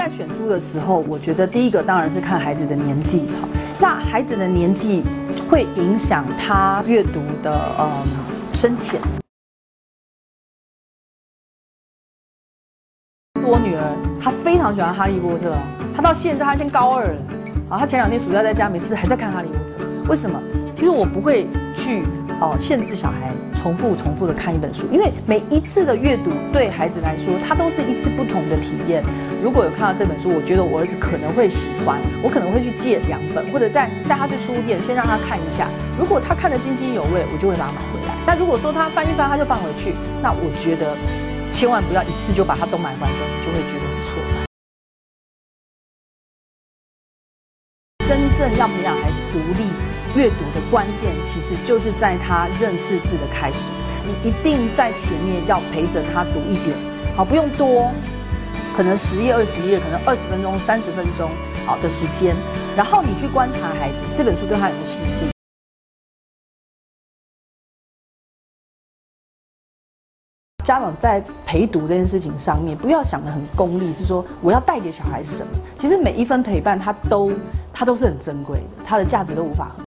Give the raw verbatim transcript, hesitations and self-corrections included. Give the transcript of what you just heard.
在选书的时候，我觉得第一个当然是看孩子的年纪哈。那孩子的年纪会影响他阅读的嗯深浅。我女儿她非常喜欢哈利波特，她到现在她先高二了，啊，她前两天暑假在家没事还在看哈利波特。为什么？其实我不会去哦限制小孩重复重复的看一本书，因为每一次的阅读对孩子来说，它都是一次不同的体验。如果有看到这本书，我觉得我儿子可能会喜欢，我可能会去借两本，或者再带他去书店先让他看一下。如果他看得津津有味，我就会把它买回来。那如果说他翻一翻他就放回去，那我觉得千万不要一次就把它都买回来之后，你就会觉得很挫败。真正要培养孩子独立阅读的关键，其实就是在他认识字的开始。你一定在前面要陪着他读一点，好，不用多，可能十页、二十页，可能二十分钟、三十分钟，好的时间，然后你去观察孩子这本书对他有没有吸引力。家长在陪读这件事情上面，不要想得很功利，是说我要带给小孩什么。其实每一分陪伴，它都它都是很珍贵的，它的价值都无法